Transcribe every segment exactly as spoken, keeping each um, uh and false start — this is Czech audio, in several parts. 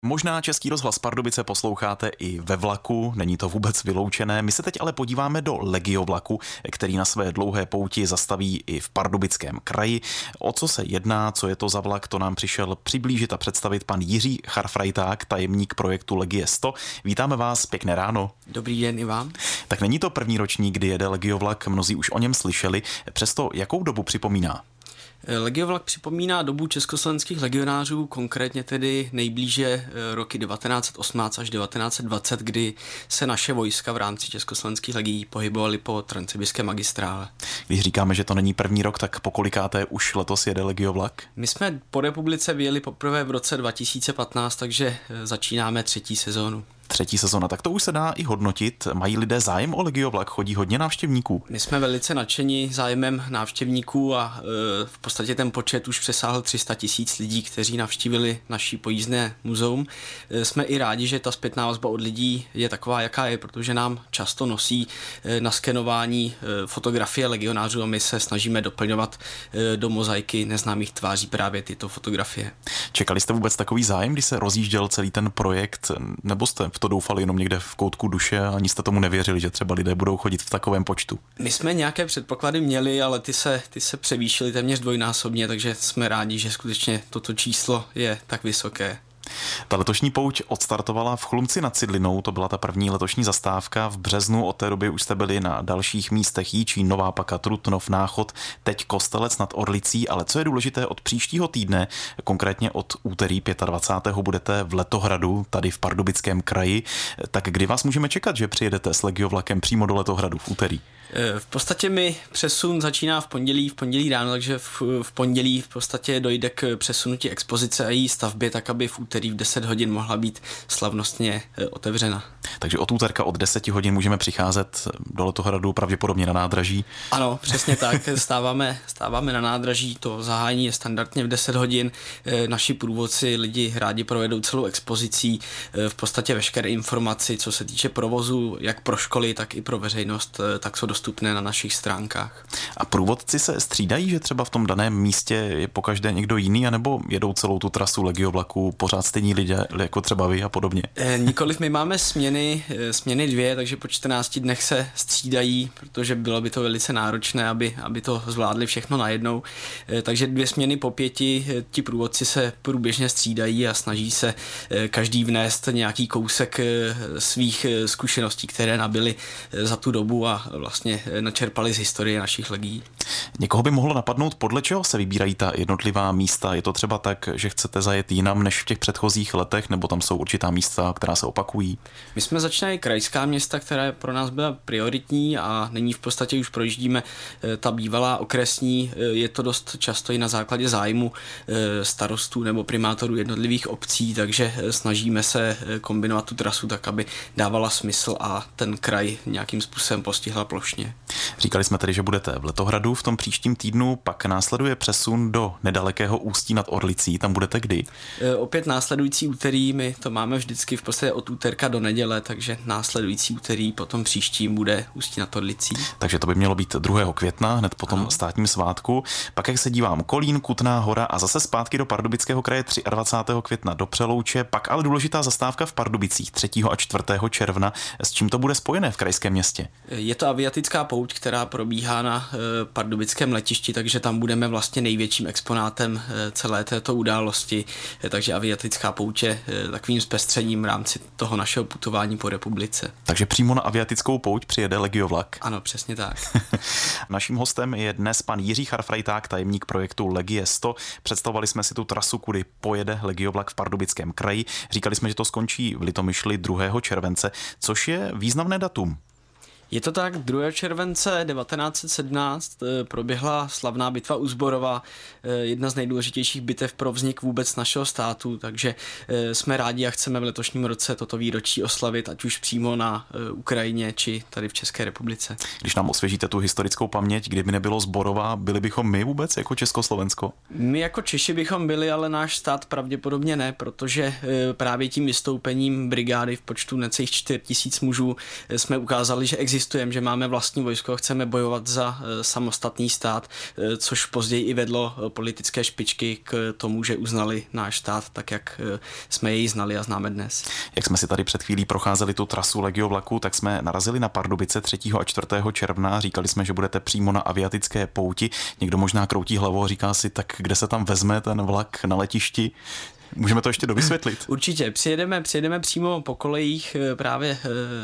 Možná Český rozhlas Pardubice posloucháte i ve vlaku, není to vůbec vyloučené. My se teď ale podíváme do Legiovlaku, který na své dlouhé pouti zastaví i v Pardubickém kraji. O co se jedná, co je to za vlak, to nám přišel přiblížit a představit pan Jiří Charfrajták, tajemník projektu Legie sto. Vítáme vás, pěkné ráno. Dobrý den i vám. Tak není to první ročník, kdy jede Legiovlak, mnozí už o něm slyšeli. Přesto jakou dobu připomíná? Legiovlak připomíná dobu československých legionářů, konkrétně tedy nejblíže roky devatenáct osmnáct až devatenáct dvacet, kdy se naše vojska v rámci československých legií pohybovaly po transsibirské magistrále. Když říkáme, že to není první rok, tak po kolikáté už letos jede Legiovlak? My jsme po republice vyjeli poprvé v roce dva tisíce patnáct, takže začínáme třetí sezónu. Třetí sezona, tak to už se dá i hodnotit. Mají lidé zájem o Legiovlak, chodí hodně návštěvníků? My jsme velice nadšeni zájmem návštěvníků a e, v podstatě ten počet už přesáhl tři sta tisíc lidí, kteří navštívili naší pojízdné muzeum. E, jsme i rádi, že ta zpětná vazba od lidí je taková, jaká je, protože nám často nosí e, na skenování e, fotografie legionářů a my se snažíme doplňovat e, do mozaiky neznámých tváří právě tyto fotografie. Čekali jste vůbec takový zájem, když se rozjížděl celý ten projekt, nebo jste v to doufali jenom někde v koutku duše a ani jste tomu nevěřili, že třeba lidé budou chodit v takovém počtu? My jsme nějaké předpoklady měli, ale ty se, ty se převýšily téměř dvojnásobně, takže jsme rádi, že skutečně toto číslo je tak vysoké. Ta letošní pouť odstartovala v Chlumci nad Cidlinou, to byla ta první letošní zastávka. V březnu od té doby už jste byli na dalších místech: Jíčín, Nová Paka, Trutnov, Náchod, teď Kostelec nad Orlicí, ale co je důležité, od příštího týdne, konkrétně od úterý dvacátého pátého budete v Letohradu, tady v Pardubickém kraji. Tak kdy vás můžeme čekat, že přijedete s Legiovlakem přímo do Letohradu v úterý? V podstatě mi přesun začíná v pondělí, v pondělí ráno, takže v, v pondělí v podstatě dojde k přesunutí expozice a její stavby, tak aby v úterý v deset hodin mohla být slavnostně otevřena. Takže od úterka od deseti hodin můžeme přicházet do Letohradu, pravděpodobně na nádraží. Ano, přesně tak. Stáváme, stáváme na nádraží, to zahájení je standardně v deset hodin. Naši průvodci lidi rádi provedou celou expozicí, v podstatě veškeré informaci, co se týče provozu, jak pro školy, tak i pro veřejnost, tak jsou dostupné na našich stránkách. A průvodci se střídají, že třeba v tom daném místě je pokaždé někdo jiný, anebo jedou celou tu trasu Legiovlaku pořád stejní lidé, jako třeba vy a podobně? E, nikoliv, my máme směny, směny dvě, takže po čtrnácti dnech se střídají, protože bylo by to velice náročné, aby, aby to zvládli všechno najednou. E, takže dvě směny po pěti, ti průvodci se průběžně střídají a snaží se e, každý vnést nějaký kousek e, svých e, zkušeností, které nabyli e, za tu dobu a vlastně načerpali z historie našich legií. Někoho by mohlo napadnout, podle čeho se vybírají ta jednotlivá místa. Je to třeba tak, že chcete zajet jinam než v těch předchozích letech, nebo tam jsou určitá místa, která se opakují? My jsme začínali krajská města, která pro nás byla prioritní a nyní v podstatě už projíždíme ta bývalá okresní. Je to dost často i na základě zájmu starostů nebo primátorů jednotlivých obcí, takže snažíme se kombinovat tu trasu tak, aby dávala smysl a ten kraj nějakým způsobem postihla plošně. Říkali jsme tedy, že budete v Letohradu v tom příštím týdnu, pak následuje přesun do nedalekého Ústí nad Orlicí. Tam budete kdy? E, opět následující úterý, my to máme vždycky v podstatě od úterka do neděle, takže následující úterý potom příštím bude Ústí nad Orlicí. Takže to by mělo být druhého května, hned po tom státním svátku. Pak, jak se dívám, Kolín, Kutná Hora a zase zpátky do Pardubického kraje dvacátého třetího května do Přelouče, pak ale důležitá zastávka v Pardubicích třetího a čtvrtého června. S čím to bude spojené v krajském městě? Je to aviatická pouť, která probíhá na e, pardubickém letišti, takže tam budeme vlastně největším exponátem e, celé této události, e, takže aviatická pouť je e, takovým zpestřením v rámci toho našeho putování po republice. Takže přímo na aviatickou pouť přijede Legiovlak. Ano, přesně tak. Naším hostem je dnes pan Jiří Charfrajták, tajemník projektu Legie sto. Představovali jsme si tu trasu, kudy pojede Legiovlak v Pardubickém kraji. Říkali jsme, že to skončí v Litomyšli druhého července, což je významné datum. Je to tak, druhého července devatenáct set sedmnáct proběhla slavná bitva u Zborova, jedna z nejdůležitějších bitev pro vznik vůbec našeho státu, takže jsme rádi a chceme v letošním roce toto výročí oslavit, ať už přímo na Ukrajině, či tady v České republice. Když nám osvěžíte tu historickou paměť, kdyby nebylo Zborova, byli bychom my vůbec jako Československo? My jako Češi bychom byli, ale náš stát pravděpodobně ne, protože právě tím vystoupením brigády v počtu necelých čtyři tisíce mužů jsme ukázali, že existuje existujeme, že máme vlastní vojsko, chceme bojovat za samostatný stát, což později i vedlo politické špičky k tomu, že uznali náš stát tak, jak jsme jej znali a známe dnes. Jak jsme si tady před chvílí procházeli tu trasu Legiovlaku, tak jsme narazili na Pardubice třetího a čtvrtého června. Říkali jsme, že budete přímo na aviatické pouti. Někdo možná kroutí hlavou a říká si, tak kde se tam vezme ten vlak na letišti? Můžeme to ještě dovysvětlit? Určitě. Přijedeme, přijedeme přímo po kolejích právě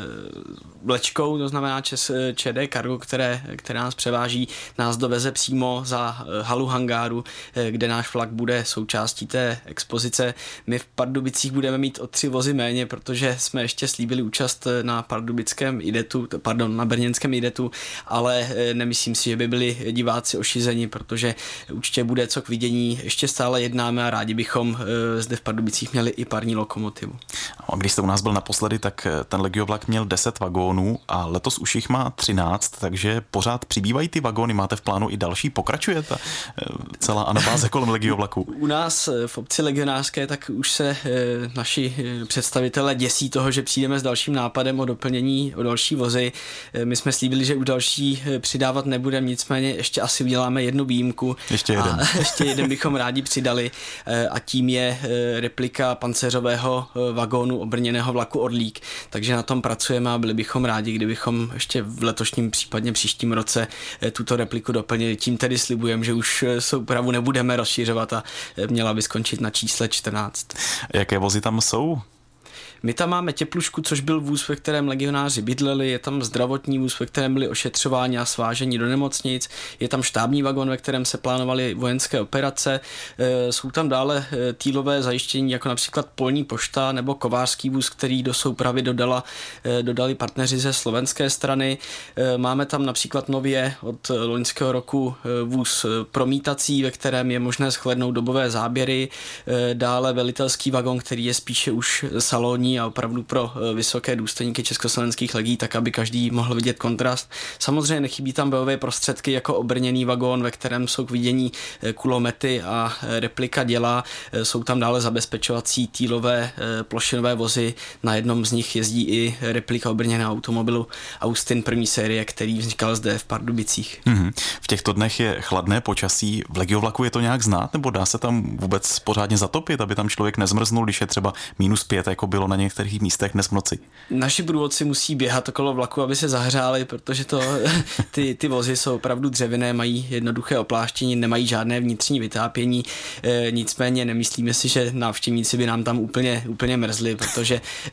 vlečkou, to znamená ČD Cargo, které, které nás převáží, nás doveze přímo za halu hangáru, kde náš vlak bude součástí té expozice. My v Pardubicích budeme mít o tři vozy méně, protože jsme ještě slíbili účast na pardubickém IDETu, pardon, na brněnském IDETu, ale nemyslím si, že by byli diváci ošizeni, protože určitě bude co k vidění. Ještě stále jednáme a rádi bychom zde v Pardubicích měli i parní lokomotivu. A když jste u nás byl naposledy, tak ten Legiovlak měl deset vagónů a letos už jich má třináct, takže pořád přibývají ty vagóny. Máte v plánu i další? Pokračuje ta celá anabáze kolem Legiovlaku? U nás v obci legionářské tak už se naši představitelé děsí toho, že přijdeme s dalším nápadem o doplnění o další vozy. My jsme slíbili, že už další přidávat nebudeme, nicméně ještě asi uděláme jednu výjimku. Ještě jeden. A ještě jeden bychom rádi přidali a tím je replika pancéřového vagónu obrněného vlaku Orlík. Takže na tom pracujeme a byli bychom rádi, kdybychom ještě v letošním, případně příštím roce tuto repliku doplnili. Tím tedy slibujeme, že už soupravu nebudeme rozšířovat a měla by skončit na čísle čtrnáct. Jaké vozy tam jsou? My tam máme Teplušku, což byl vůz, ve kterém legionáři bydleli, je tam zdravotní vůz, ve kterém byli ošetřováni a sváženi do nemocnic, je tam štábní vagon, ve kterém se plánovaly vojenské operace, jsou tam dále týlové zajištění, jako například polní pošta nebo kovářský vůz, který do soupravy dodala, dodali partneři ze slovenské strany. Máme tam například nově od loňského roku vůz promítací, ve kterém je možné shlédnout dobové záběry, dále velitelský vagon, který je spíše už salonní a opravdu pro vysoké důstojníky československých legií, tak aby každý mohl vidět kontrast. Samozřejmě nechybí tam bojové prostředky jako obrněný vagón, ve kterém jsou k vidění kulomety a replika děla. Jsou tam dále zabezpečovací týlové plošinové vozy. Na jednom z nich jezdí i replika obrněného automobilu Austin první série, který vznikal zde v Pardubicích. Mm-hmm. V těchto dnech je chladné počasí. V Legiovlaku je to nějak znát, nebo dá se tam vůbec pořádně zatopit, aby tam člověk nezmrznul, když je třeba minus pět, jako bylo na některých místech dnes v noci? Naši průvodci musí běhat okolo vlaku, aby se zahřáli, protože to, ty, ty vozy jsou opravdu dřevěné, mají jednoduché opláštění, nemají žádné vnitřní vytápění, e, nicméně nemyslíme si, že návštěvníci by nám tam úplně, úplně mrzli, protože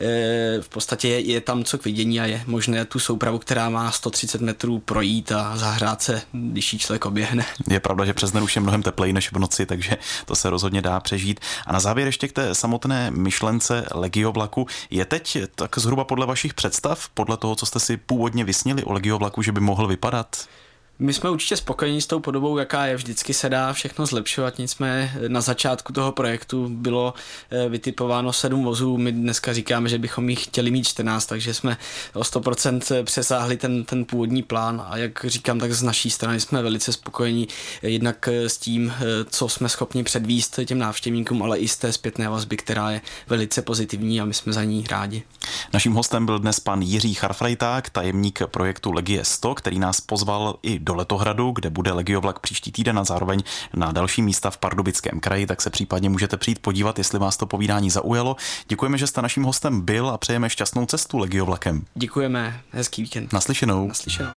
e, v podstatě je, je tam co k vidění a je možné tu soupravu, která má sto třicet metrů, projít a zahřát se, když ji člověk oběhne. Je pravda, že přes den už je mnohem tepleji než v noci, takže to se rozhodně dá přežít. A na závěr ještě k té samotné myšlence Legiovlaku. Je teď tak zhruba podle vašich představ, podle toho, co jste si původně vysnili o Legiovlaku, že by mohl vypadat? My jsme určitě spokojení s tou podobou, jaká je. Vždycky se dá všechno zlepšovat, nicméně na začátku toho projektu bylo vytipováno sedm vozů. My dneska říkáme, že bychom jich chtěli mít čtrnáct, takže jsme o sto procent přesáhli ten, ten původní plán a jak říkám, tak z naší strany jsme velice spokojení jednak s tím, co jsme schopni předvíst těm návštěvníkům, ale i z té zpětné vazby, která je velice pozitivní a my jsme za ní rádi. Naším hostem byl dnes pan Jiří Charfrajták, tajemník projektu Legie sto, který nás pozval i do Letohradu, kde bude Legiovlak příští týden a zároveň na další místa v Pardubickém kraji, tak se případně můžete přijít podívat, jestli vás to povídání zaujalo. Děkujeme, že jste naším hostem byl a přejeme šťastnou cestu Legiovlakem. Děkujeme, hezký víkend. Naslyšenou. Naslyšenou.